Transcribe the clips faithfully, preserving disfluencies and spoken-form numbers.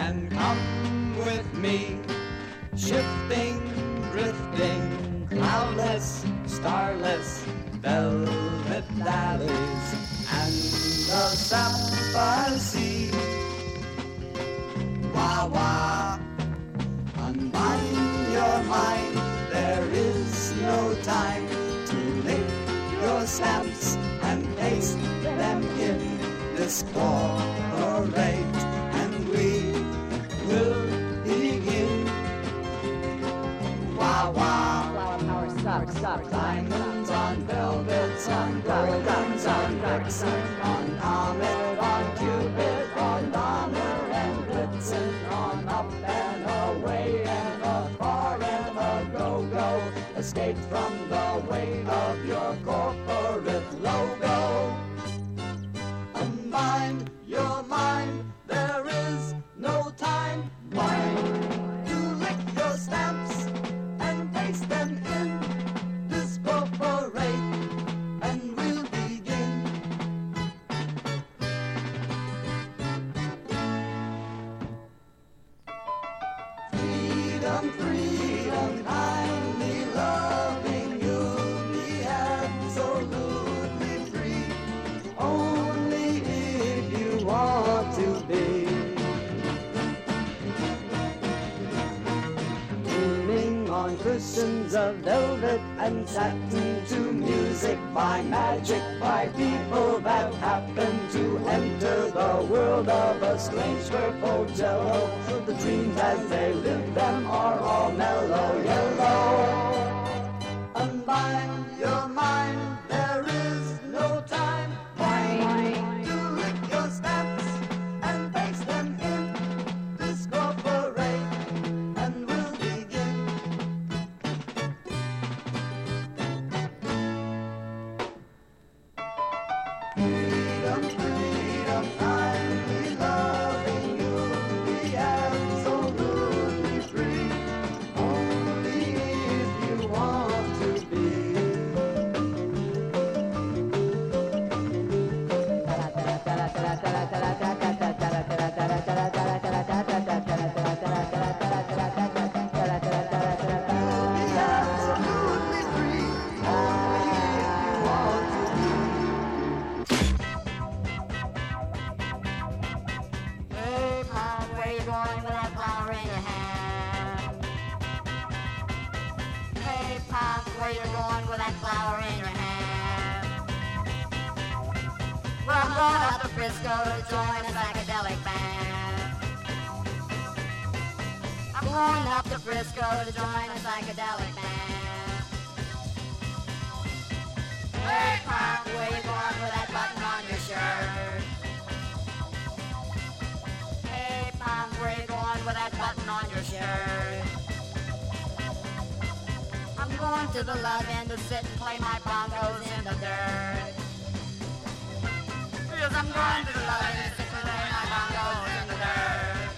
and come with me, shifting, drifting, cloudless, starless, velvet valleys and the sapphire sea. Wah wah, unbind your mind, there is no time to lick your stamps and paste them in this corporate, and we will begin. Wah wah, our sucks, sucks, diamonds on velvets, on diamonds on Vixen, on Comet, on Cupid, on Donner and Blitzen, on up and away and a far and a go-go, escape from the weight of your corporate logo. Unbind your mind, there is no time. Mind to lick your stamps and paste them in this corporate, and we'll begin. Freedom, freedom, kindly loving, you'll be absolutely free, only if you want to be. Dreaming on cushions of velvet and satin to music by magic, by people that happen to enter the world of a strange purple jello. The dreams as they live them are all mellow yellow. Unbind your mind, there is no time. Mind to lick your stamps and paste them in this corporate, and we'll begin. Freedom, freedom, kindly loving, you'll be absolutely free, only if you want to be. Absolutely free, only if you want to be. Hey, Mom, where you going with that flower in your hand? Hey, Pop, where you going with that flower in your hand? Well, I'm going up to Frisco to join a psychedelic band. I'm going up to Frisco to join a psychedelic band. Hey, Pop, where you going with that button on your shirt? Hey, Pop, where you going with that button on your shirt? I'm going to the love end to sit and play my bongos in the dirt. Yes, I'm going to the love end to sit and play my bongos in the dirt.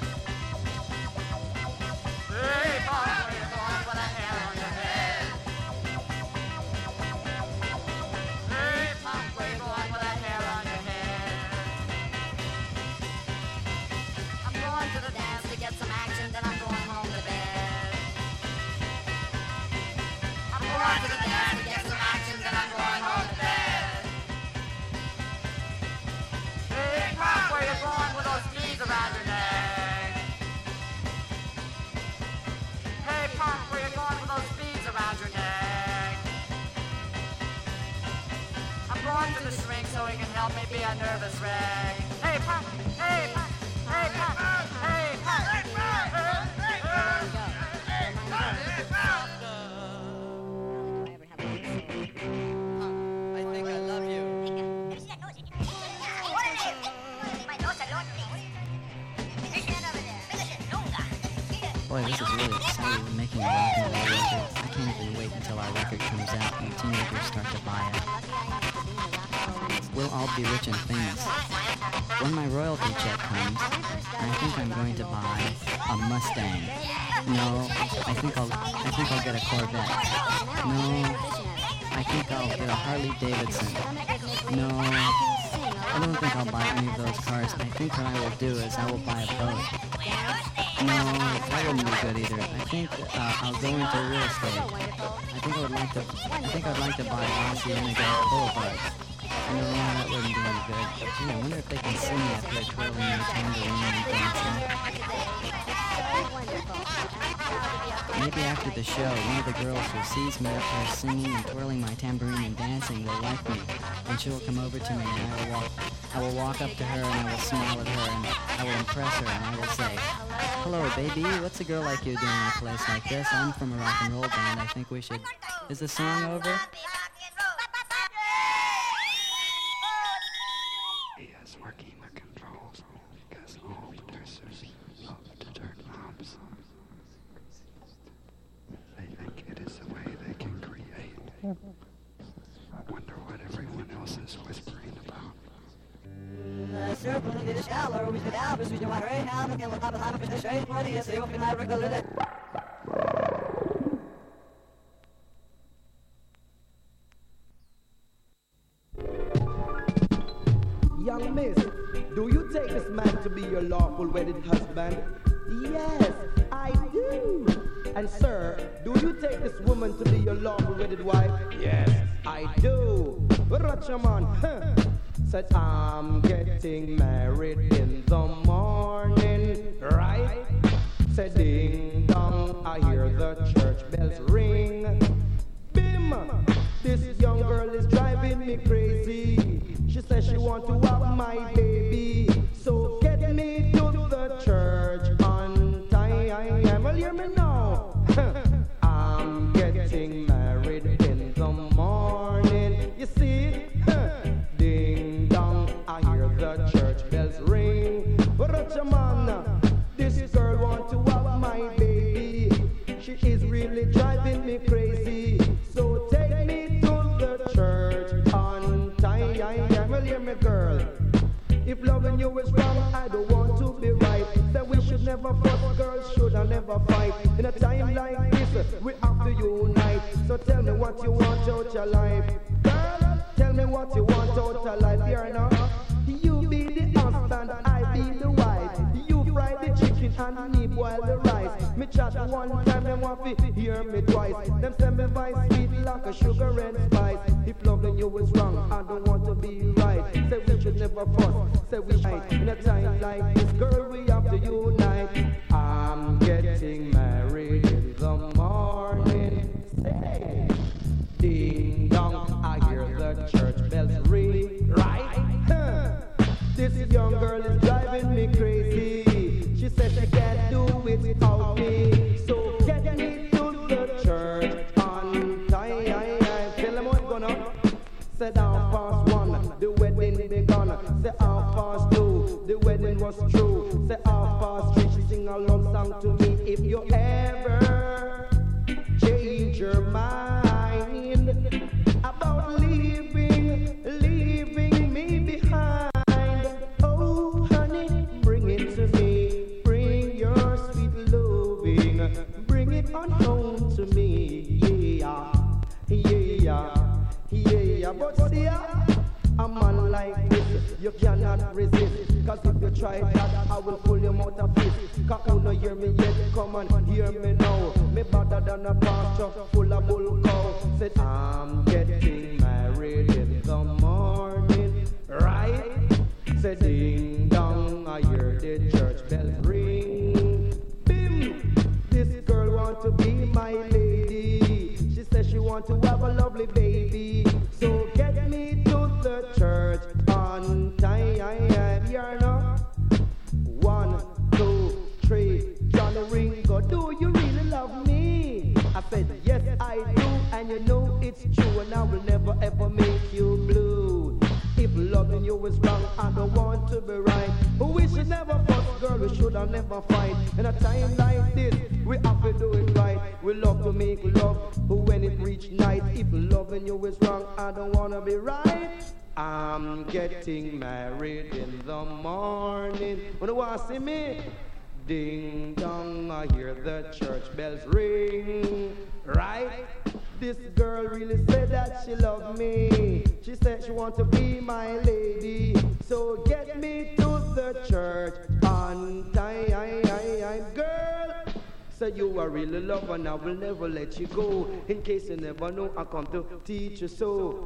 Hey, Pop, where you going with that hair on your head? Hey, Pop, where you going with that hair on your head? I'm going to the dance to get some action, then I'm going home to bed. I'm going to the dance to get some action, then I'm going home to bed. Hey, Pop, where you going with those beads around your neck? Hey, Pop, where you going with those beads around your neck? I'm going to the shrink so he can help me be a nervous wreck. Hey, Pop, hey, Pop, hey, Pop, hey, Pop, hey, Pop, hey, Pop, hey, Pop, hey, Pop. I think I love you. Boy, this is really exciting, making a rock and roll record. I can't even wait until our record comes out and teenagers start to buy it. We'll all be rich and famous. When my royalty check comes, I think I'm going to buy a Mustang. No, I think I'll I think I'll get a Corvette. No, I think I'll get a Harley Davidson. No, I don't think I'll buy any of those cars. I think what I will do is I will buy a boat. No, that wouldn't be good either. I think uh, I'll go into real estate. I think I would like to. I think I'd like to buy Hacienda Boulevard. I know yeah, that wouldn't be any good. But gee, I wonder if they can see me up here twirling my tambourine and dancing. Maybe after the show, one of the girls who sees me up here singing and twirling my tambourine and dancing will like me, and she'll come over to me and I will walk. I will walk up to her and I will smile at her and I will impress her and I will say, "Hello, baby. What's a girl like you doing in a place like this? I'm from a rock and roll band. I think we should." Is the song over? He is working the controls because all producers love to turn knobs. They think it is the way they can create. I wonder what everyone else is whispering about. The circle in the shallow, we should have, we should want to rain out, and we'll have a time of the shade, what do you say, what can I recollect? Young miss, do you take this man to be your lawful wedded husband? Yes, I do. And sir, do you take this woman to be your lawful wedded wife? Yes, I do. Rachaman, huh? Said I'm getting married in the morning, right? Said ding dong, I hear the church bells ring. Bim, this young girl is driving me crazy. She says she want to have my baby, so get me to the church on time. Well, hear me now. I'm getting married in the morning. You see, ding dong, I hear the church bells ring. Rachaman, this girl want to have my baby. She is really driving me crazy. So take me to the church on time. Well, hear me, girl. If loving you is wrong, I don't want to be right. That we should never fuss, girls should I never fight. In a time like this, we have to unite. So tell me what you want out your life. Girl, tell me what you want out your life. Here now, you be the husband, I be the wife. You fry the chicken and me boil the rice. Me chat one time, them want to hear me twice. Them send me vice sweet like a sugar and spice. If loving you is wrong, I don't want to be right. Say we should never fuss, say we fight. In a time like this, girl, we have to unite. I'm getting married in the morning. Say, ding dong, I hear the church bells ring. Right? Huh. This young girl is driving me crazy. She says she can't do it without me. So get me to the church on time. Tell them what's going on. Say down past one, the wedding begun. Say half past two, the wedding was true. Say half past three, she sing a love song to me. If you ever change your mind about leaving, leaving me behind, oh honey, bring it to me. Bring your sweet loving, bring it on home to me. Yeah, yeah. Yeah, but see, a man like this, you cannot resist. Cause if you try that, I will pull you out of it. Cause you no hear me yet, come and hear me now. Me better than a pasture full of bull cow. Said I'm getting married in the morning, right? Said ding dong, I hear the church bells ring. Bim, this girl want to be my lady. She says she want to have a lovely baby. So get me to the church on time. Here now. One, two, three. Johnny Ringo, do you really love me? I said, yes, I do. And you know it's true. And I will never ever make you blue. If loving you is wrong, I don't want to be right. But we should never fuss, girl, we should have never fight. In a time like this, we have to do it right. We love to make love, but when it reach night, if loving you is wrong, I don't want to be right. I'm getting married in the morning. Wanna want to see me? Ding dong, I hear the church bells ring. Right? This girl really said that she loved me. She said she want to be my lady. So get me to the church on time. Girl, Say you are really love and I will never let you go. In case you never know, I come to teach you so.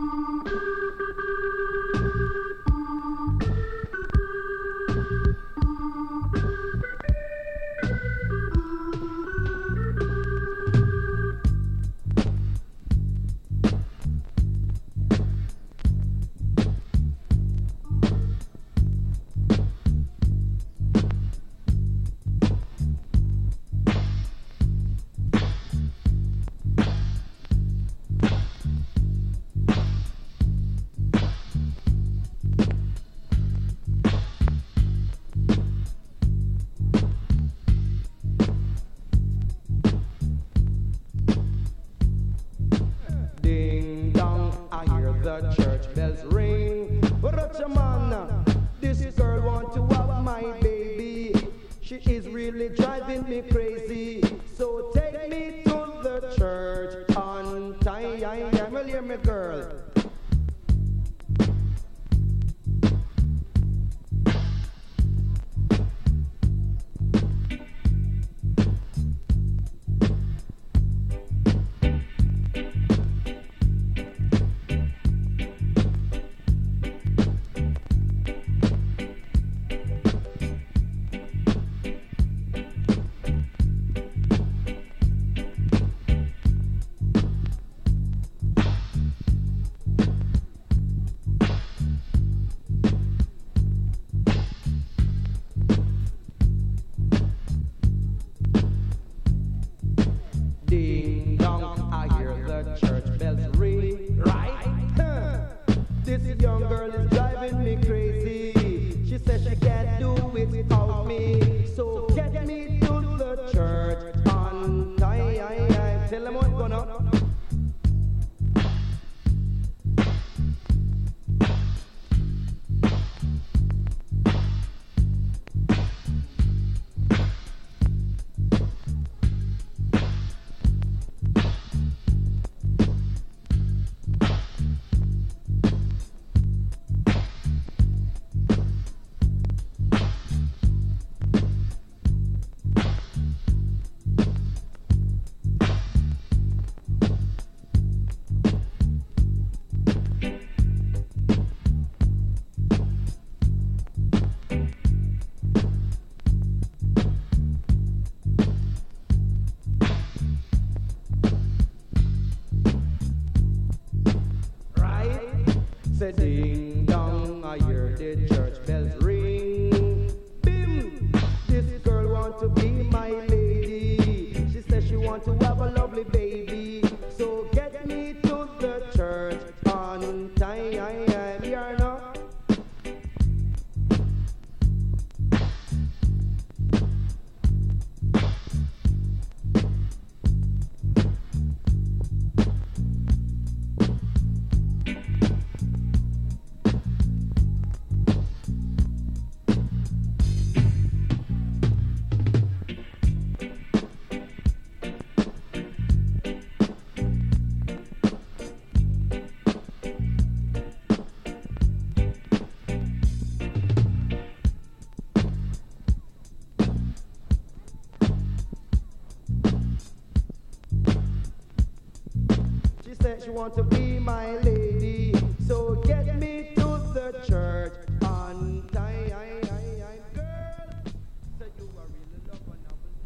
Ding dong, I hear the church bells ring. Bim! This girl want to be my lady. She says she want to have a lovely baby. So get me to the church on time. Here now. She want to be my lady, so get me to the church on time. Girl, so you are really loving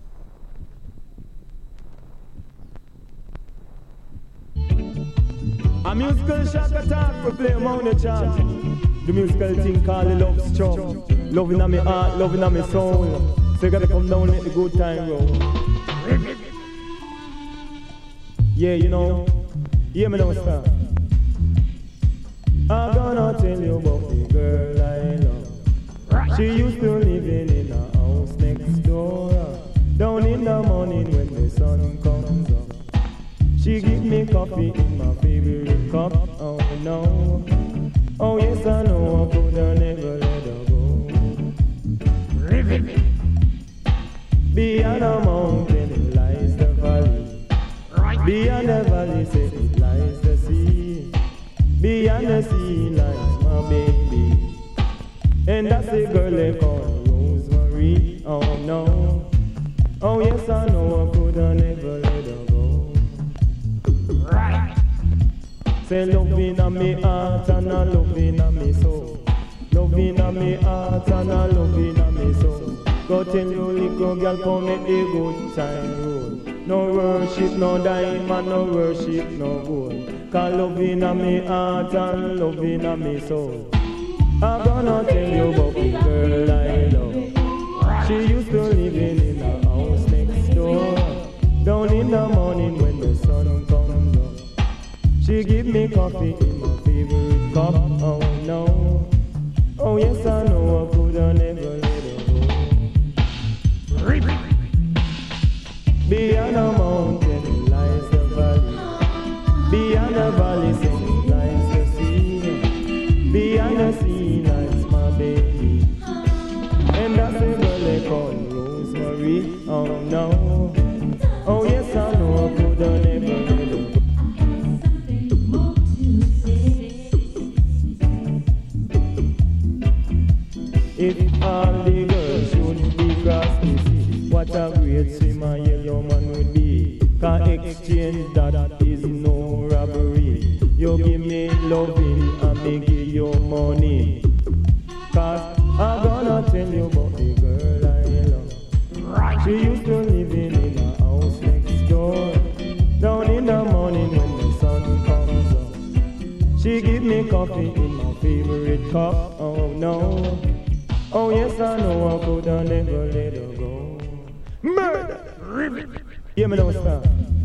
now. A musical shock attack for play among the chant. The musical thing called the love strong. Loving on me heart, loving on me soul. So you gotta come down, let the good time roll. Yeah, you know. Hear me now, sir. I'm gonna tell you about the girl I love. She used to live in a house next door. Down in the morning when the sun comes up, she give me coffee in my favorite cup. Oh no, oh yes I know I could have never let her go. Beyond a mountain lies the valley. Beyond the valley, say it lies the sea. Beyond the sea lies my baby. And that's the girl they call Rosemary. Oh no, Oh yes, I know I coulda never let her go. Right. Say love inna me heart and a love inna me soul. Love inna me heart and a love inna me soul. Go tell your little girl come make the good time roll. No worship, no diamond, no worship, no gold. Cause love inna me heart and love inna me soul. I'm gonna tell you about the girl I love. She used to live in a house next door. Down in the morning when the sun comes up, she give me coffee in my favorite cup. Oh no, oh yes I know I coulda never let her go. Beyond the mountain lies the valley. Beyond the valley lies the sea. Beyond the sea lies my baby. And that's the girl they call Rosemary. Oh no, oh yes I know I coulda never let her go. If all the girls should be cross the sea, what a great swimmer yellow man would be. Cause exchange that is no robbery. You give me loving and me give you money. Cause I'm gonna tell you about the girl I love. She used to live in a house next door. Down in the morning when the sun comes up, she give me coffee in my favorite cup. Oh no, oh yes I know I coulda never let her go. Murder! Hear me now, star.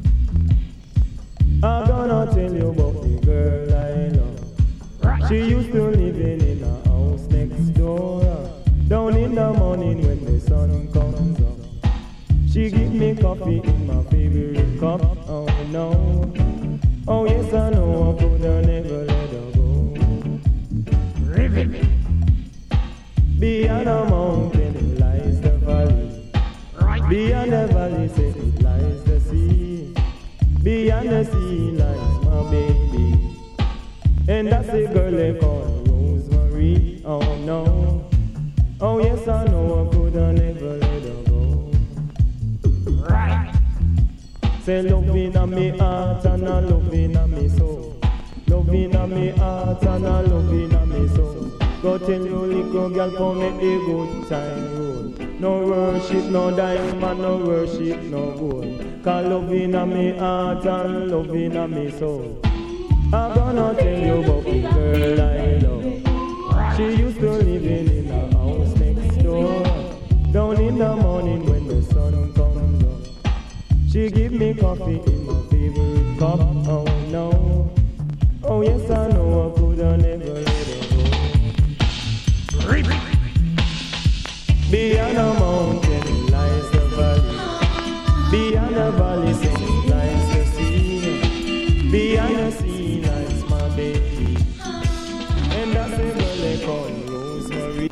I'm gonna tell you about the girl I love. She used to live in a house next door. Down in the morning when the sun comes up, she give me coffee in my favorite cup. Oh no, oh yes I know I coulda never let her go. Beyond the mountain lies the valley. Beyond the valley say lies the sea. Beyond the sea lies my baby. And that's the girl they call Rosemary. Oh no, oh yes I know I coulda never let her go. Right. Say love inna me heart and a love inna me soul. Love inna me heart and a love inna me soul. Go tell your little girl come make the good time roll. No worship, no diamond, no worship, no gold. Cause love inna me heart and love inna me soul. I'm gonna tell you about the girl I love. She used to live in a house next door. Down in the morning when the sun comes up, she give me coffee in my favorite cup. Oh no, oh yes I know I coulda never let her go. Beyond the mountain lies the valley. Beyond the valley lies the sea. Beyond the sea lies my baby. And that's the girl they call Rosemary.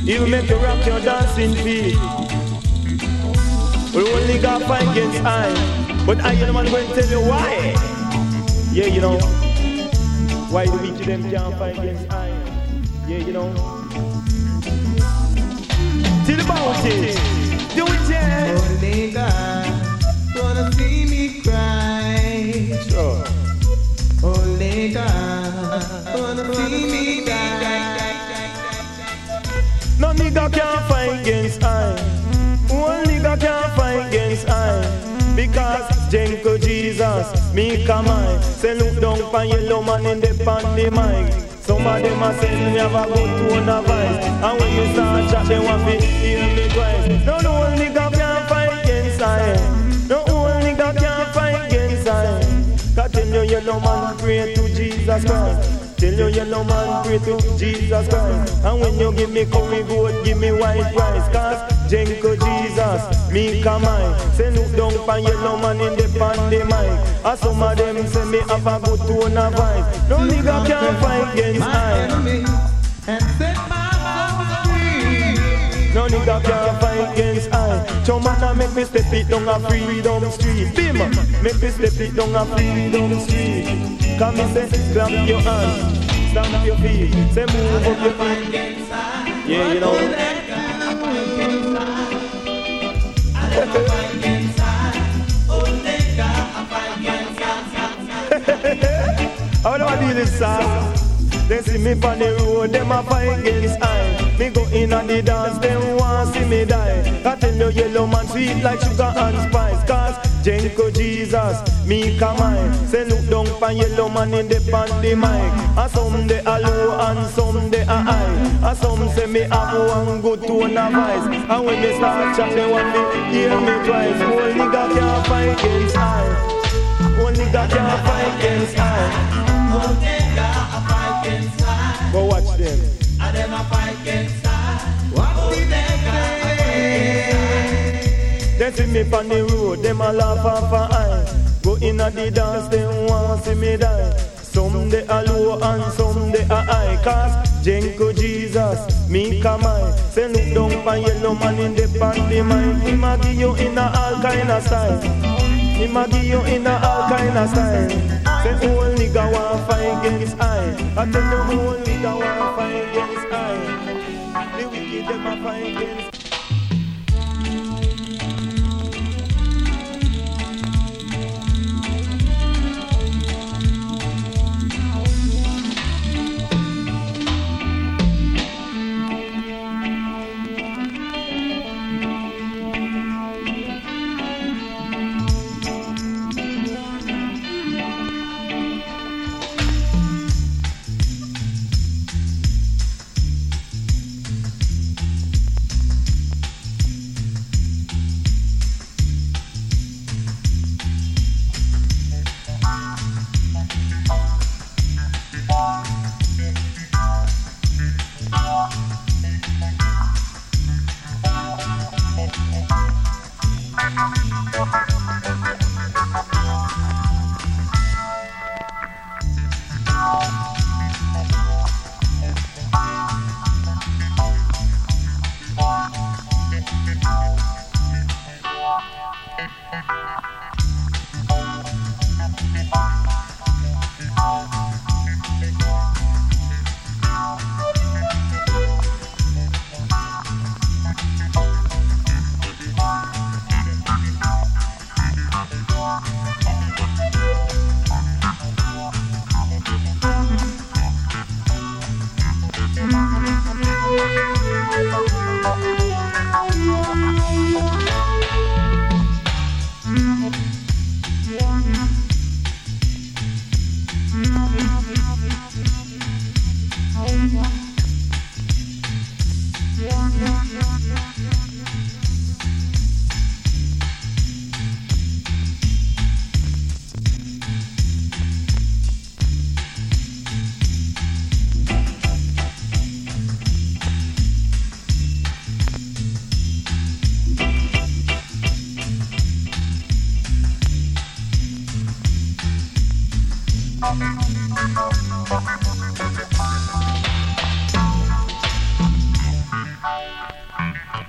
He'll make you rock your dancing feet. We only got fight against I, but I am going to tell you why. Yeah, you know, why the weak of them can't fight against I. Yeah, you know. Till the bounty, do it, yeah. Only God gonna see me cry. Sure. Only God gonna see me die. No nigga can't fight against I. One nigga can't fight against I. Because Jenko Jesus, me come I. Say look down for yellow man in the pandemic. Some of them are saying me have a good tone of voice. And when you start chat, they want to hear me twice. No, no one nigga can't fight against I. No one nigga can't fight against I. Cause tell you yellow man pray to Jesus Christ. Tell you yellow man pray to Jesus Christ. And when you give me curry goat, give me white rice. Cause Jenko Jesus, me come I. Say look down for yellow man in the pandemic. And some of them say me have a good tone of voice. No nigga can't fight against I. No nigga can't fight against I. Chomana make me step it down a freedom street. Bim, make me step it down a freedom street. Come me say, clap your hands, stamp your feet, say move up your feet. Yeah, you know. How do I do this song? They see me on the road, them a fight against I. Me go in and the dance, them want see me die. I tell you yellow man sweet like sugar and spice. Cause Jenko Jesus, me come I. Say look down for yellow man in the pandemic. And some they are low and some they are high. And some say me have one good tone of voice. And when me start chat, they want me hear me twice. One nigga can't fight against I. One nigga can't fight against I. One nigga fight against I. Go watch them. And them a fight against I. What's the nigga? They see me on the road, them a laugh off a eye. Go in at the dance, them want see me die. Some they are low and some they are high. Cause Jenko Jesus, me come I. Say look down for yellow man in the pandemic. He ma give you in a all kind of style. He ma give you in a all kind of style. Say whole nigga want fight against I. I tell you whole nigga want fight against I. The wicked them a fight against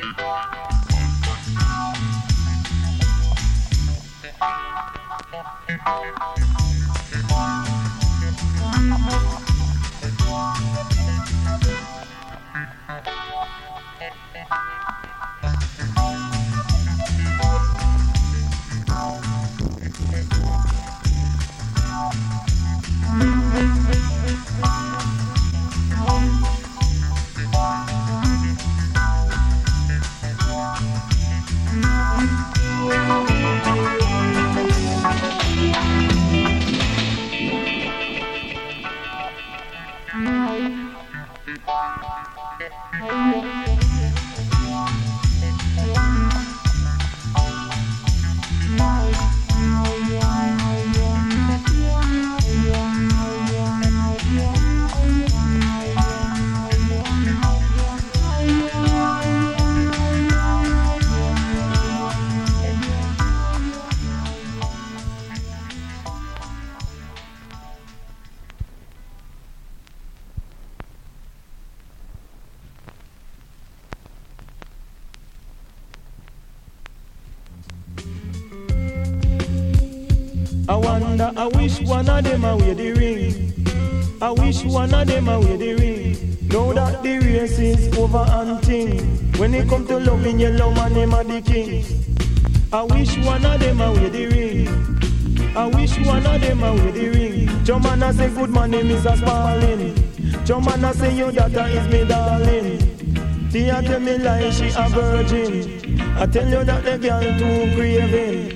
I wonder, I wish one of them a wear the ring. I wish one of them a wear the ring. Know that the race is over and thing. When it come to loving yellow man, him a the king. I wish one of them a wear the ring. I wish one of them a wear the ring. Jomana say good man, name is a Sparling. Jomana say your daughter is me darling. Tia tell me lie, she a virgin. I tell you that the girl too craving.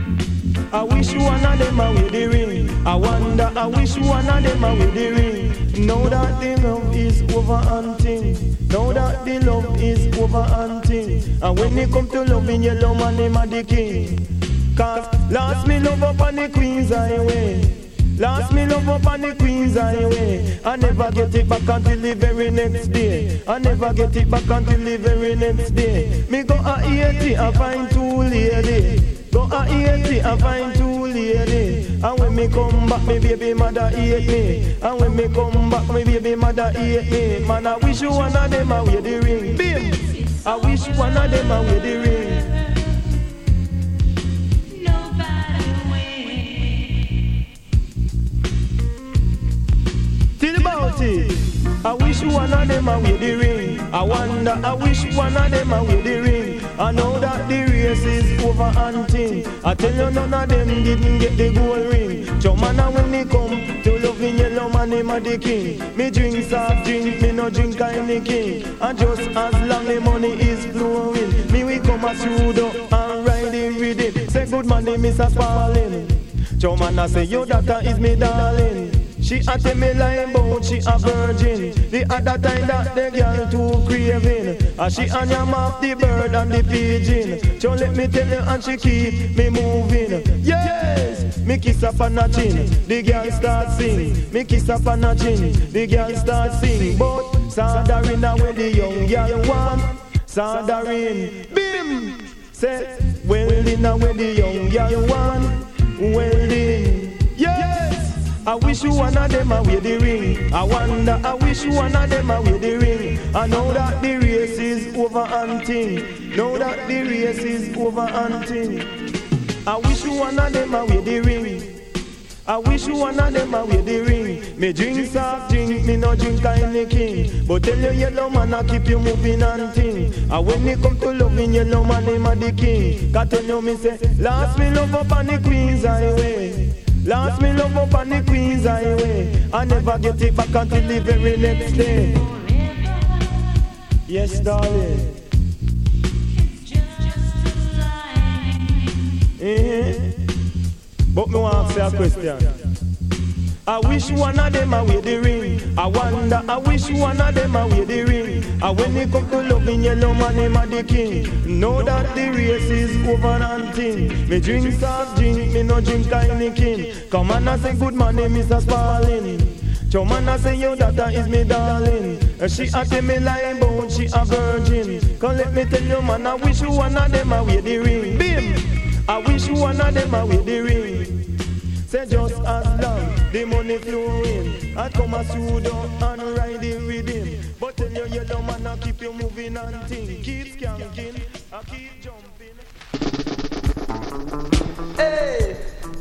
I wish one of them a wear the ring. I wonder, I wish one of them a wear the ring. Know that the love is over and thing. Know that the love is over and thing. And when it come to loving yellow man, him a the king. Cause last me love up on the Queen's Highway. Last me love up on the Queen's Highway. I never get it back until the very next day. I never get it back until the very next day. Me go a eighty, I find two lady. Go a eighty, I find two lady. And when me come back, me baby mother hate me. And when me come back, me baby mother hate me. Man, I wish you one of them a wear the ring. Bim! I wish one of them a wear the ring. Till about it. I wish one of them a wear the ring. I wonder, I wish one of them a wear the ring. I know that the race is over and thing. I tell you none of them didn't get the gold ring. Jomana when they come to loving yellow man, him a the king. Me drink soft drink, me no drink any king. And just as long the money is flowing, me we come a pseudo and ride it with it. Say good man, name is a Sparling. Jomana say your daughter is me darling. She a tell me lie about she a virgin. The other time that the girl too craving. And she and yam off the bird and the pigeon. So let me tell you and she keep me moving. Yes, me kiss up on her chin. The girl start sing. Me kiss up on her chin. The girl start sing. But Sandarin a where the young girl want. Sandarin, bim. Say, welding a where the young girl want. Welding, yes. I wish you one of them a wear the ring. I wonder, I wish one of them a wear the ring. I know that the race is over and thing. Know that the race is over and thing. I wish you one of them a wear the ring. I wish you one of them a wear the ring. Me drink soft drink, me no drink any king. But tell you yellow man I keep you moving and thing. And when it come to loving yellow man, him a the king. Cause tell you me say, last me love up on the Queen's Highway. Last me love up on the Queen's Highway. I never get it back until the very next day. Yes, darling. Eh? But me want to say a question. I wish one of them a wear the ring. I wonder, I wish one of them a wear the ring. And when it come to loving yellow man, him a the king. Know that the race is over and thing. Me drink soft drink, me no drink any king. Come on and say good man, name is a Sparling. Jomana say your daughter is me darling. She a tell me lie about she a virgin. Come let me tell you man, I wish one of them a wear the ring. Bim! I wish one of them a wear the ring. Say just as long the money flowing, I come a pseudo and ride it with him. But But tell your yellow man I keep you moving and think. Keep skanking, I keep jumping. Hey,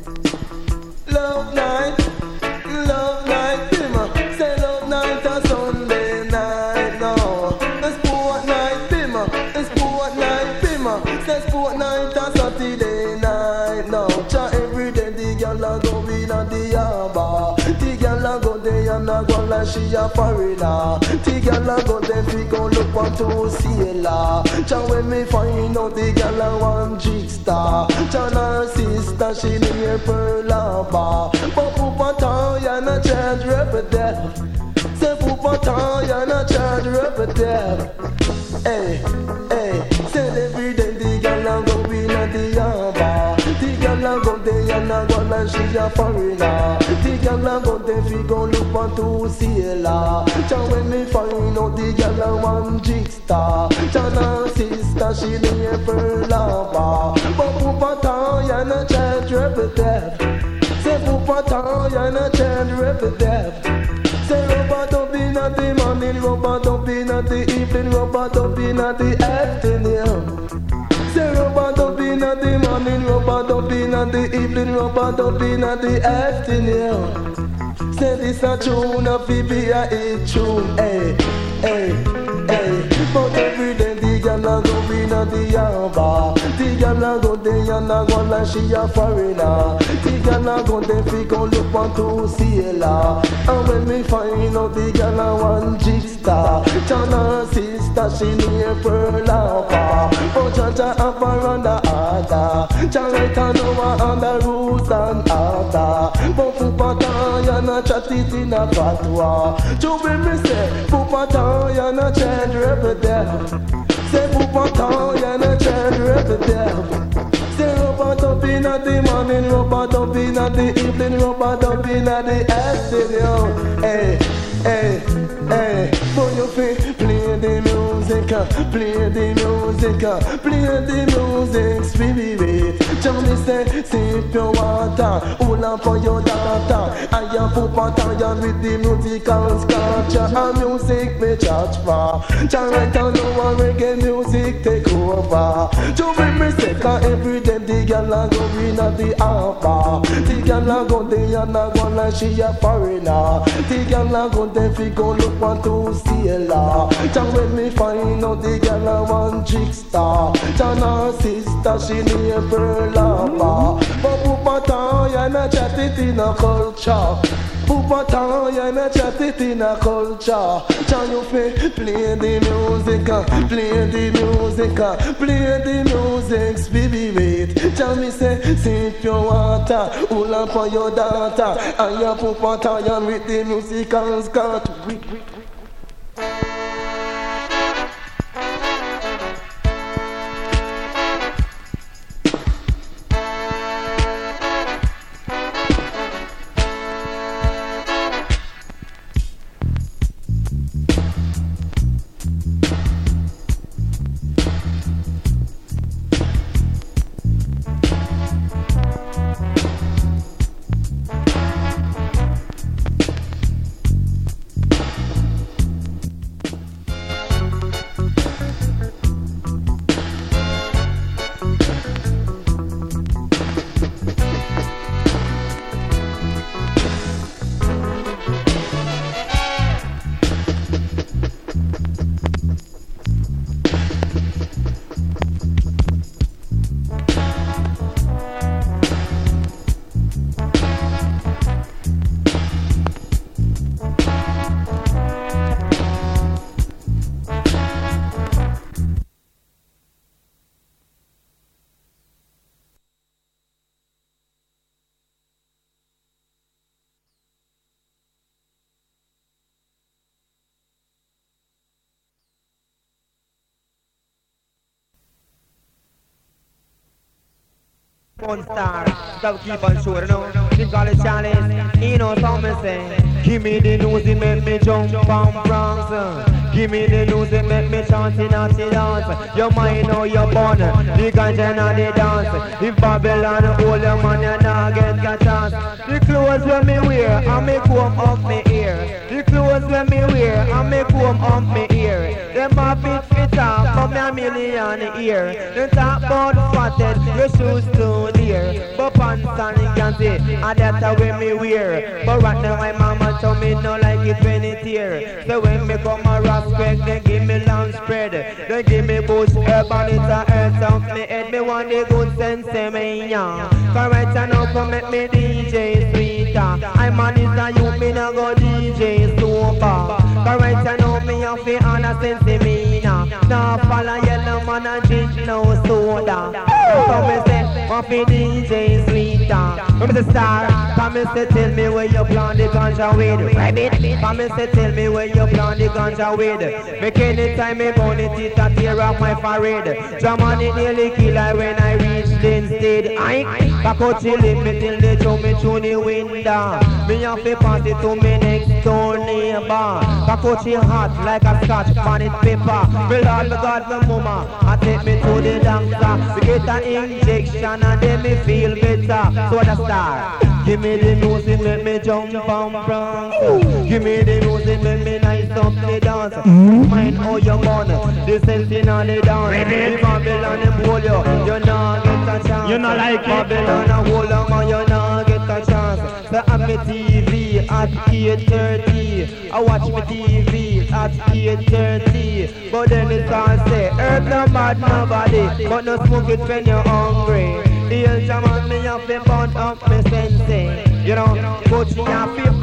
love night, love night, dimmer. Say love night a Sunday night now. A sport night, dimmer. A sport night, dimmer. Say sport night a Saturday night now. Cha every day the girl a go in a the harbour. The girl a go there and a go like she a foreigner. The girl a go there fi go look on to sailor. Cha when me find out the girl a one jigsaw. Cha her sister she near Pearl Harbor. But Poopa town ya na charge rubber there. Say Poopa town ya na charge rubber there. Hey, hey, say every day the girl a go in a the harbour. The girl a go there and a go like she a foreigner. The girl a go there fi go look on to sailor. Cha when me find out the girl a one jigsaw. Cha her sister she near Pearl Harbor. But Poopa town ya na charge rubber there. Say Poopa town ya na charge rubber there. Say rubber up in at the morning, rubber up in at the evening, rubber up in at the afternoon. Say rubber up in at the morning, rubber up in at the evening, rubber up in at the afternoon. Say this a tune, a Phoebe a hit tune, hey, hey, hey. But every day the girl a go in at the harbour. The girl a go there and a go like she a foreigner. The girl a go there fi go look on to sailor. And when me find out the girl a one jigsaw. Cha her sister she near Pearl Harbor. But Cha Cha have her on the harder. Cha right her know on the rules and order. But Poopa town ya na chat it in a fatwa. To when me say Poopa town ya na change rubber there. Say Poopa town ya na change rubber there. Say rubber up in at the morning, rubber up in at the evening, rubber up in at the afternoon. Hey, hey, hey, for your feet, play the music, uh, play the music, uh, play the music, spirit. Johnny say, sip your water, hold on for your daughter. I am Poopa town with the musical sculpture and music me charge for. Jah right now no reggae music take over. To bring me sick every day the girl a go in at the harbour. The girl a go there and a go like she a foreigner. The girl a go there fi go look on to sailor. Jah when me find out the girl a one jigsaw. Jah her sister she near Pearl Harbor. But Poopa town ya na chat it in a culture. Poopa town ya na chat it in a culture. Cha you fi play the music, uh, play the music, uh, play the music, baby wait. Cha me say sip your water, hold on for your daughter. And ya Poopa town with the musical skirt. One star, that will keep on showing, you know. she call it chalice. He knows how me say. Give me the news, it make me jump and Bronx. Give me the news, it make me chant in a dance. Your mind or your born, the ganja and the dance. If Babylon hold your man, you not get a chance. The clothes when me wear, I make comb up me ear. The clothes when me wear, I make comb up me ear. Them a bit fit up, but me a million ear. They talk about fatted, your shoes too dear. But pants and ganzi, and that's the way me wear. But right now my mama told me no like it when it here. So when me come a respect, they give me long spread. They give me bush herb and it's a earth off me head. Me want the good sense me young. Cause right now come make me D J sweeter. I'm on this and you me no go D J super. Cause right now me have to honor sense me now. Now follow yellow man and drink no soda. So me say, want to D J sweeter. Come me say star, come me say tell me where you plant the ganja with. Rabbit, come me say tell me where you plant the ganja with. Make any time me burn it, it a tear off my forehead. German it nearly kill I when I reach the instead. I back out chillin' me till they throw me through the window. Me have to pass it to me next door neighbor. Back out she hot like a scotch bonnet paper. Me lord, me God, me mama, I take me to the doctor. We get an injection and then me feel better. So the star. Give me the music, let me jump and prance. Give me the music, let me nice up the dance. Mind how you born, the sensing on the dance. The Babylon them hold you, you not get a chance. You not like it. Babylon a hold you, man, you not get a chance. So have me T V at eight thirty. I watch me T V at eight thirty. But then it's all say, herb no bad nobody, but no smoke it when you're hungry. The old German me have to burn up me sensei. You know, coaching have to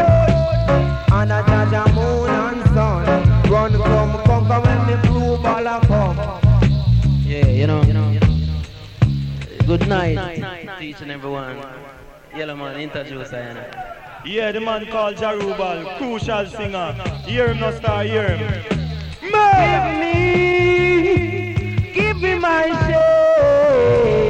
burn. And a judge moon and sun. Run come, conquer when the blue ball a come. Yeah, you know. Good night, teach and everyone. Yellow man, introduce I Yeah, the man called Jarubal, crucial singer. Hear him, no star, hear him. Man! Give me, give me my share.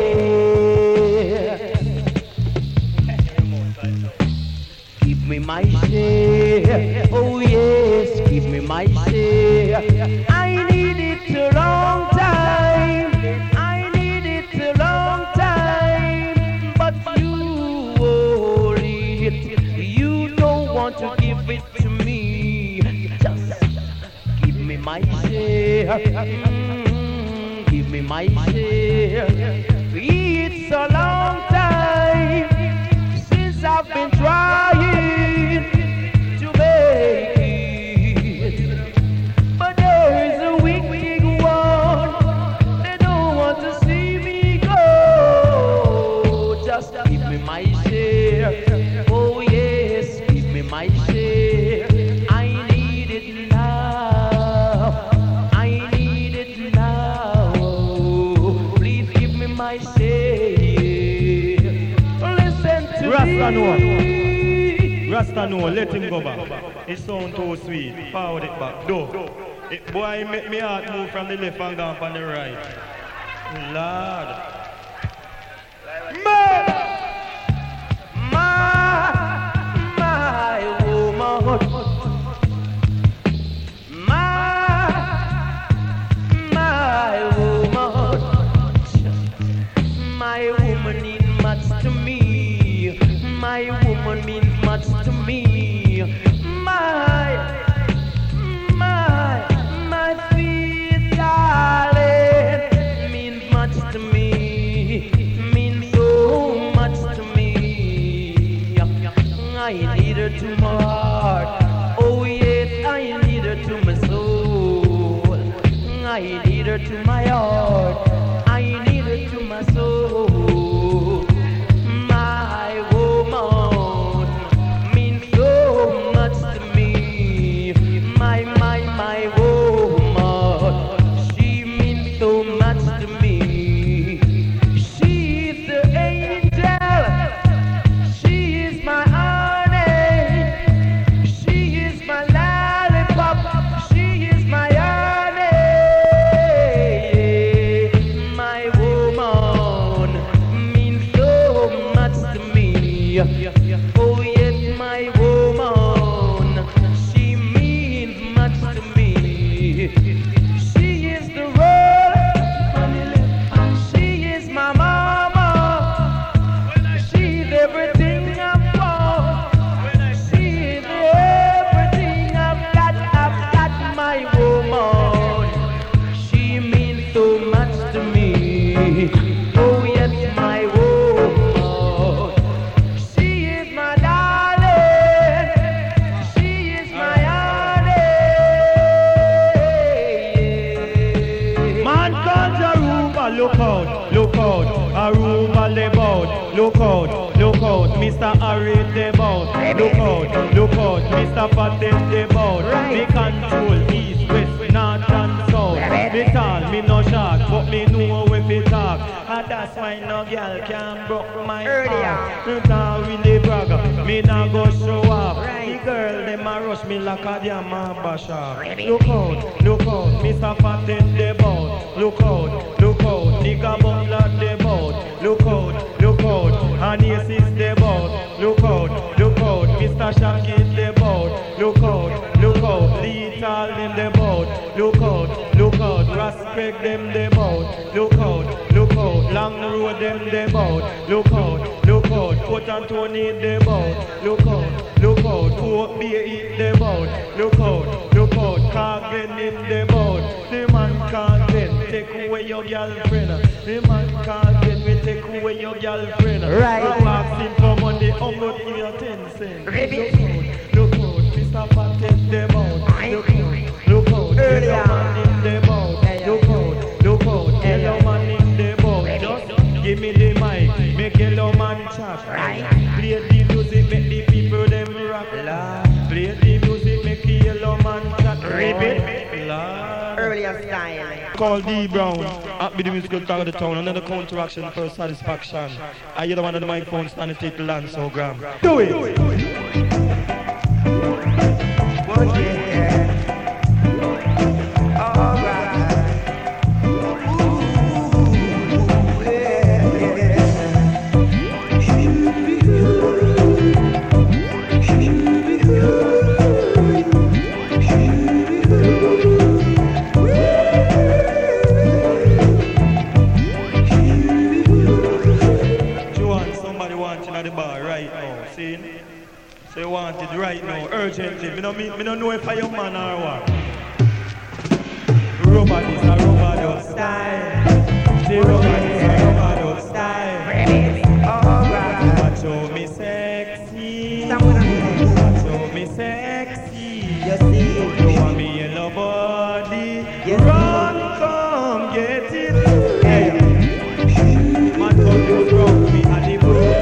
Give me my share. Oh yes, give me my share. I need it a long time. I need it a long time. But you hold it. You don't want to give it to me. Just give me my share. Mm, give me my share. It's a long time since I've been trying to make it, but there is a wicked one. They don't want to see me go. Just give me my share. Oh yes, give me my share. I need it now. I need it now. Please give me my share. Listen to Rasta me. no. Rasta no, let him go back. It sound too sweet. Forward it back. Do. It, boy, make me heart move from the left and down from the right. Lord. My, my woman. My, my woman. My woman means much to me. My woman means much to me. My, my, my sweet darling means much to me. Means so much to me. I need her to my heart. Oh yes, I need her to my soul. I need her to my heart. I need her to my soul. My woman means so much to me. My, my, my woman, she means so much to me. She's the angel. She is my honey. She is my lollipop. She is my honey. look out, look out. Aruba the boat, look out, look out. Mister Harry the boat, look out, look out. Mister Patent the boat. Me control east, west, north and south. Me tall, me no shark, but me know if it talk. And that's why no girl can broke my heart. Me nah really brag, me nah go show up. The girl them a rush me like a damn basha. Look out, look out, Mister Patent the boat. Look out, look out, nigga bungler the boat. Look out, look out, and yes is the boat. Look out, look out, Mister Shank is the boat. Look out, look out, Lethal in the boat. Look out, look out, Raspberg them the boat. Look out, look out, Long Road them the boat. Look out, look out, Port Anthony the boat. Look out, look out, Port Bay in the boat. Look out, look out, Carglen in the boat. The man Carglen take away your girlfriend. The man Carglen will take away your girlfriend. Right. I'm asking for money, I'm not in your ten cents. Look out, look out, Mister Patent the boat. Look out, look out, yellow man in the boat. Look out, look out, yellow man in the boat. Just give me the mic, make yellow man chat. Play the music, make the people them rock. Play the music, make the yellow man chat. Earlier style. Call D Brown, at the musical talk of the town, another counteraction for satisfaction. I hear the one on the microphone stand and take the land so gram. Do it! Do it. Oh, yeah. All right. Ooh, yeah, yeah. Should be good. Should be good. Should be good. At the bar right now, see? So you want it right now, urgently. Me don't, me, me don't know if I'm your man or what. Robot is a robot style. See, robot is a robot style. Alright. Watch how me sexy. Watch how me sexy. You see? You want me yellow body. Yes. Run, come, get it. Hey. Man, come you wrong, me at the book.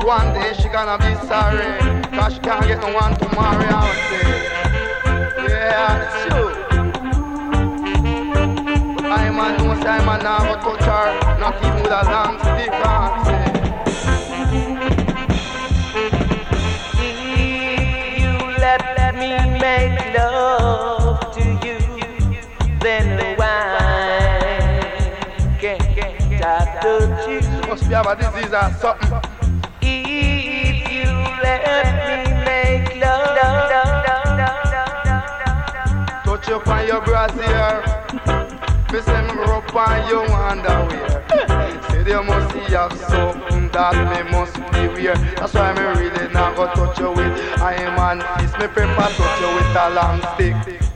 one day she gonna be sorry, cause she can't get no one to marry, I would say. Yeah, it's true. But I man know say I man now go touch her, not even with a long stick, I would say. If you let, let me make love to you, then why can't I touch you? Must be have a disease or something. If you let me make love, touch you on your brassiere, me say me rub on your underwear. Say they must see have something that me must be weird. That's why me really not go touch you with iron man fist. Me prefer touch you with a long stick.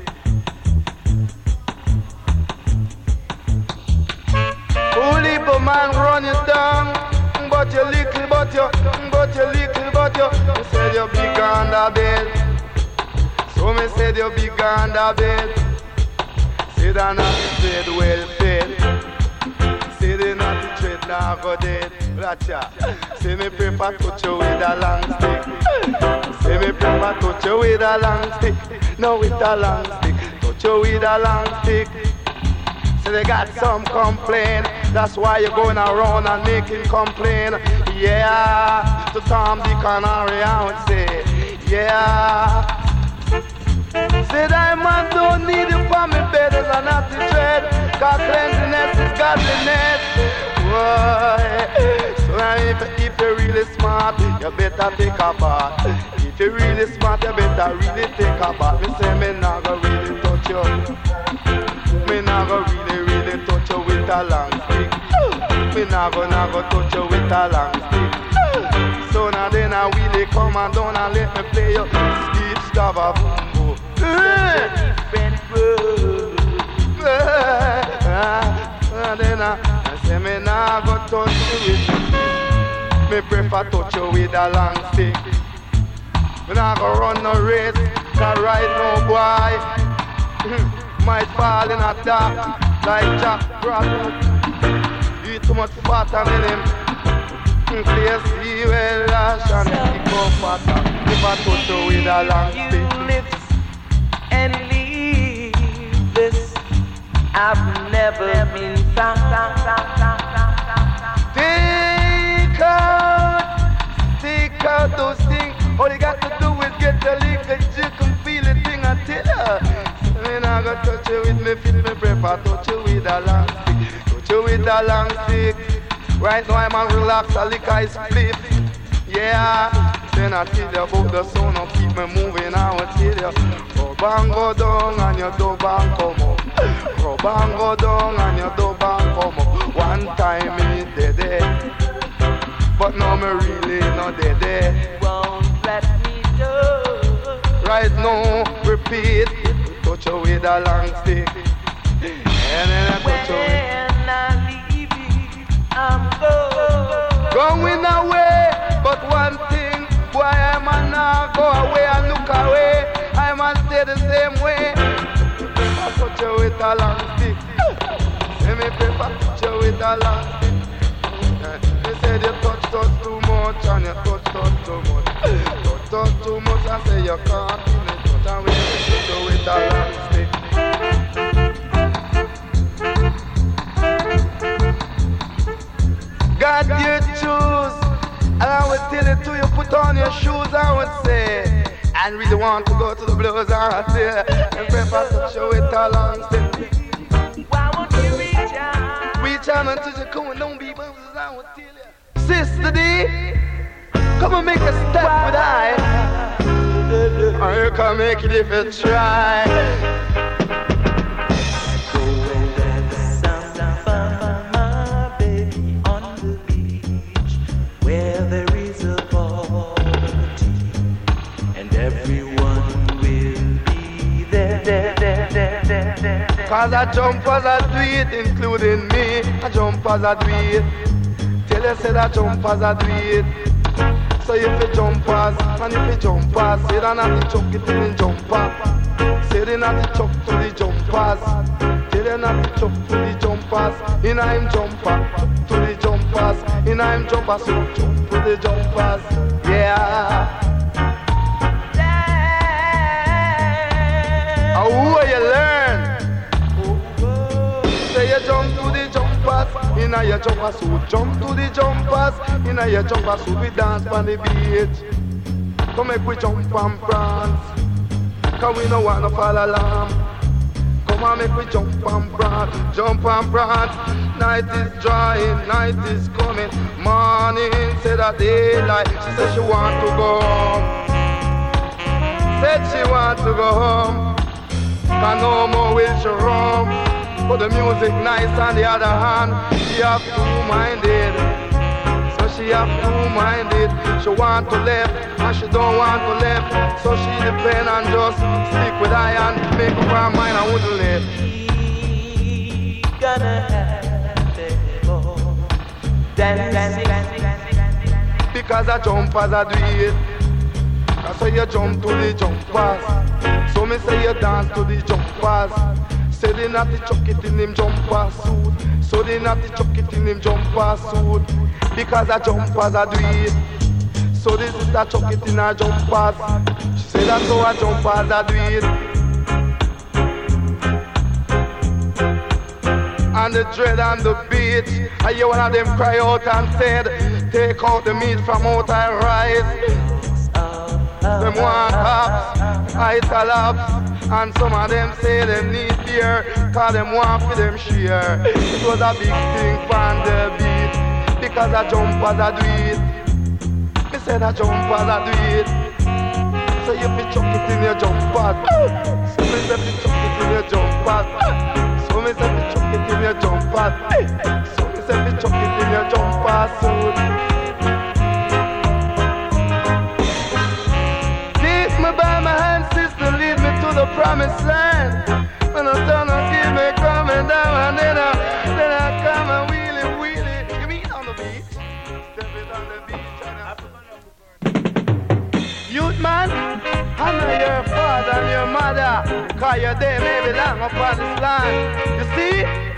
Only a man run you down, but you little, but you, but you little, but you. Me said you big on the bed, so me said you big on the bed. Say that not the trade well fed. Say they not the trade now go dead. Gotcha. Say me prefer touch you with a long stick. Say me prefer touch you with a long stick. No with a long stick. Touch you with a long stick. So they got some complaint. That's why you're going around and making complaint. Yeah, to Tom, Dick and Harry, I would say. Yeah. Say that man don't need you for me better than not to tread. Cause cleanliness is godliness. Boy. So if, if you're really smart, you better take a bath. If you're really smart, you better really take a bath. Me say me not gonna really touch you. Me nah go really, really touch you with a long stick. Me nah go, nah go touch you with a long stick. So now then I really come and down and let me play you speech stava bumbo. And then I say me nah go touch you with. Me prefer touch you with a long stick. Me nah go run no race, cause right now boy might fall in a dark like Jack Brother. Eat too much fat and in him. Play see well lash and pick up fatter. If I touch you with a long stick. lips and leave this. I've never been found. Take out, take out those things. All you got to do is get the little jig and feel the thing I tell her. Me nah go touch you with me feet, me prefer touch you with a long stick. Touch you with a long stick. Right now I'm a relax, a lick I split. Yeah, then I tell you about the sound, I'll keep me moving, I will tell you. Go bang go down and you do bang come up. Go bang go down and you do bang come up. One time me dead dead, but now me really not dead dead. Won't let me do. Right now, repeat. Touch you with a long stick. And then I touch you. When I leave you, I'm going. Going away, but one thing, boy, I man now go away and look away. I man stay the same way. I touch you with a long stick. Let me prefer touch you with a long stick. They said you touch, touch too much and you touch, touch too much. Touch, touch too much, I say you can't finish. And we touch you with a long stick. God you choose, and I would tell it to you, put on your shoes, I would say. And really want to go to the blues, I would say. And prefer touch you with a long stick. Why won't you reach out? Reach out until you come and don't be buzzes, I would tell you. Sister D, come and make a step with I. Or you can make it if you try. Go and dance samba, my baby, on the beach, where there is a party, and everyone will be there, there, there, there, there, there. Cause I jump as I do it, including me. I jump as I do it. Tell you say I jump as I do it. So if you jump as, and if you jump as, say that not the chuck it in the jumper. Say they not the chuck to the jumpers. Tell they not jump to the jumpers, in I'm jumper, jump to the jumpers, in I'm jumper, so jump to the jumpers, yeah. How will you learn? Say you jump to the jumpers, in a your jumper, so jump to the jumpers, in a your jumper, so we dance on the beach. Come make we jump and prance, cause we no want to fall alarm. Come on, make we jump and prance, jump and prance. Night is drying, night is coming. Morning, say that daylight. She said she want to go home. Said she want to go home. Cause no more will she roam. But the music nice on the other hand, she have two-minded. So she have two-minded. She want to left and she don't want to left. So she depend on just stick with I and make up her mind and wouldn't left. Gonna have to go dancing. Because I jump as I do it. That's how you jump to the jumpers. So me say you dance to the jumpers. Say they not the chuck it in him jumper suit. So they not the chuck it in him jumper suit. Because I jump as I do it. So this is the chuck it in her jumpers. She say that's how I jump as I do it. And the dread on the beach, I hear one of them cry out and said, take out the meat from out I rise. Them want hops, ice laps, and some of them say them need beer, cause them want for them share. It was a big thing from the beat, because I jump as I do it. Me said I jump as I do it. So you be chuck it in your jump pad. So me say be chuck it in your jump pad. So me say be chuck it in your jump pad. So me say be chuck it in your jump pad. So me by my hand, sister, lead me to the promised land. When I turn and give me coming down, and then I, then I come and wheelie, wheelie. You mean on the beach? Step it on the beach and I... Youth man, honor your father and your mother, cause your day may be long upon this land. You see?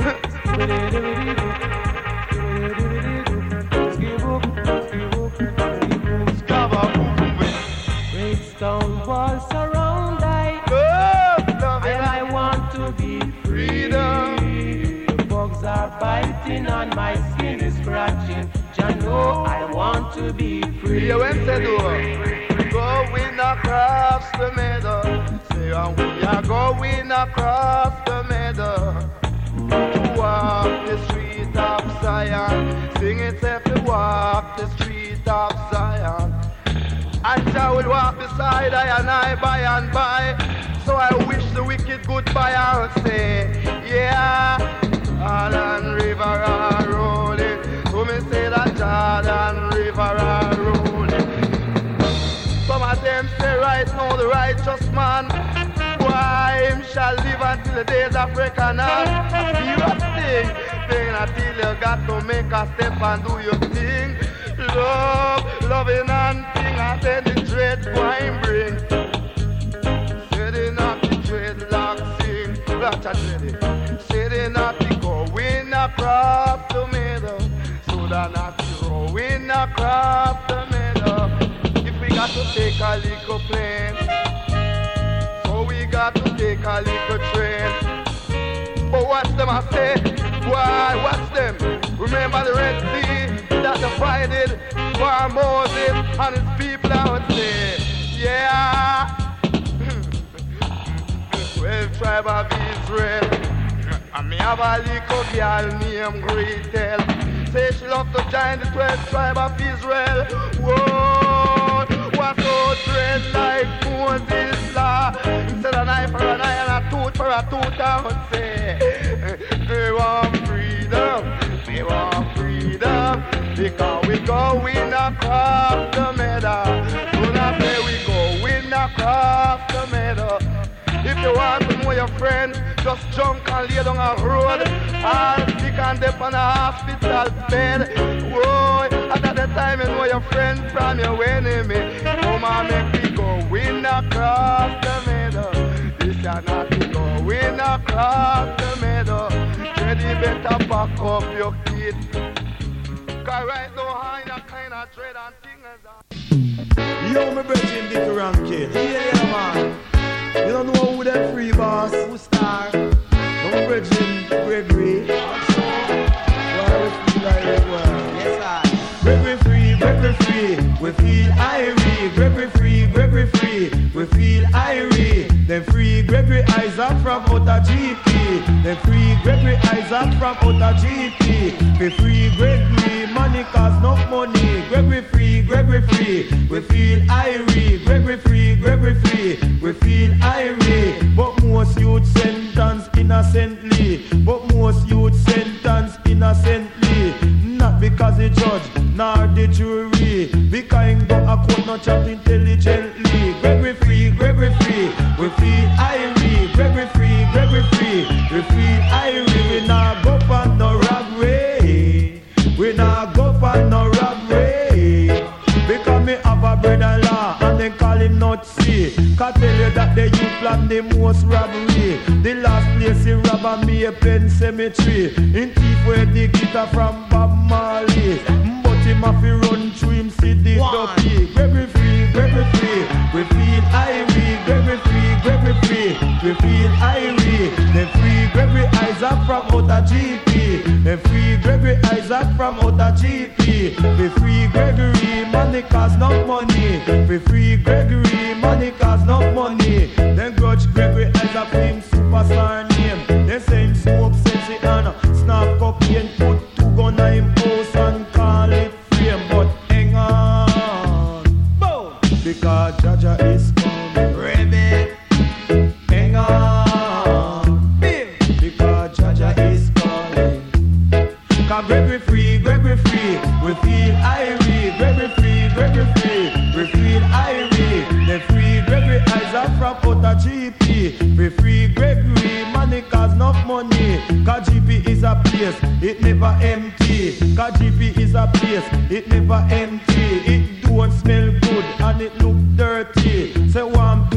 Stone walls surround I, and I want to be freedom. The bugs are biting on my skin is scratching. Jah know I want to be free. You went to do going across the meadow. Say and we are going across the meadow to walk the street of Zion. Sing it if you walk the street of Zion. And Jah will walk beside I and I by and by. So I wish the wicked goodbye and say, yeah, Jordan River are rolling. So me say that Jordan River are rolling. Some of them say right now the righteous man, why him shall live until the days of reckoning. A serious thing, thing until you got to make a step and do your thing. Love, loving and thing, and then the dread wine bring. Setting up the dreadlock sing, that's a dready. Setting up the going across the middle, so that not throwing across the middle. If we got to take a little plane, so we got to take a little train. But watch them I say, why, watch them. Remember the Red Sea that divided for Moses and his people out there. Yeah. Twelve tribe of Israel. And me have a little girl named Gretel. Say she love to join the twelve tribe of Israel. Whoa, what's so dread like Moses law? Instead of knife for an eye and a tooth for a tooth, I would say, they want freedom, they want freedom, because we going across the meadow. Do not say we going across the meadow. If you want to know your friend, just jump and lay down a road. Or stick and dip on a hospital bed. Whoa, at the time you know your friend from your enemy. Come on, make me go win across the meadow. This is not to go win across. across the meadow. Teddy better back up your kid. Cause right now I ain't kind of dread and things. Yo, my brethren, Dick Rankin. Yeah, yeah, man. You don't know who that free boss? Who star? My brethren, Gregory. Why we feel like it well? Yes, I. Gregory free, Gregory free. We feel irie. Gregory free, Gregory free. We feel irie. Then free Gregory Isaac from outer G P. Then free Gregory Isaac from outer G P. We free Gregory, money cause no money. Gregory free, Gregory free. We feel irie. Gregory free, Gregory free. We feel irie. But most youth sentence innocently. But most youth sentence innocently. Not because the judge nor the jury. Because him go a court not chat intelligently. Gregory free, Gregory free. We feel irie. Gregory free, Gregory free. We feel irie. We not go for no robbery. We not go for no robbery. Because me have a brother-in-law and they call him Nutsy. Can tell you that the youth plan the most robbery. The last place he rob me a pen cemetery. In thief where the guitar from Bob Marley. But him have to run through him see the dopey. Gregory free, Gregory free. We feel irie. Gregory free, Gregory free. We feel irie. Then free Gregory Isaac from outer G P. Then free Gregory Isaac from outer G P. We free Gregory, money cause no money. We free Gregory, money cause no money. Then grudge Gregory Isaac for him superstar name. They say him smoke sexy and snap cocaine. Put two gun on him house and call it frame. But hang on, boom, because Jaja is coming. Ribbit. Hang on, bim, because Jaja is calling. Cause Gregory free, Gregory free. We feel irie. Gregory free, Gregory free. We feel irie. They free Gregory Isaac from outer G P. We free Gregory, money cause no money. Cause G P is a place, it never empty. Cause G P is a place, it never empty. It don't smell good and it look dirty. Say one